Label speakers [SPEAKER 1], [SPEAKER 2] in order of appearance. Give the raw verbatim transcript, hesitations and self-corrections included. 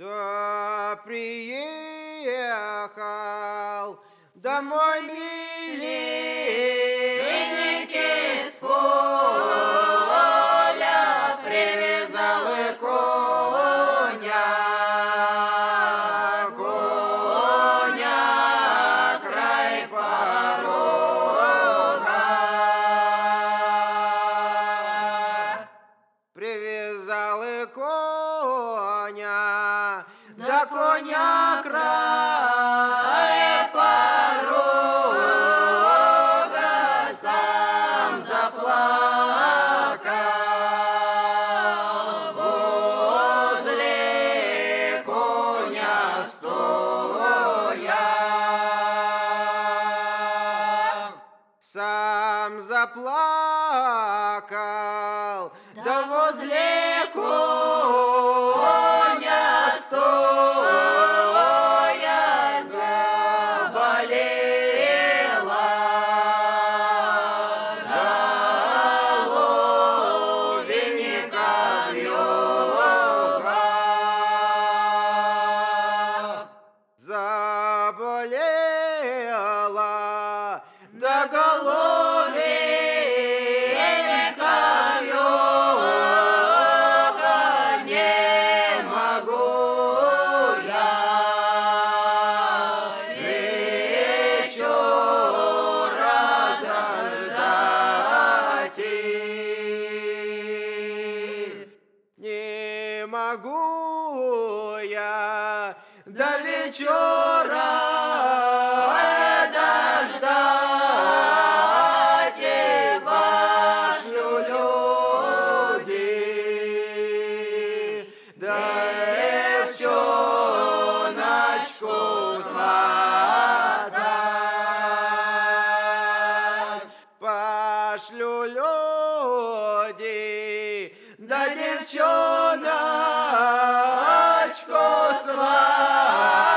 [SPEAKER 1] Кто приехал домой миленький с поля, привязал и коня, коня край порога, привязал и коня, да коня край порога, сам заплакал возле коня стоя, сам заплакал, да возле коня стоя заболела головенька вьюга, заболела, да головенька вьюга, не могу я вечера дождать, не могу я до вечера дождать, и пошлю люди, да девчоночку сватать, пошлю люди, да девчоночку сватать.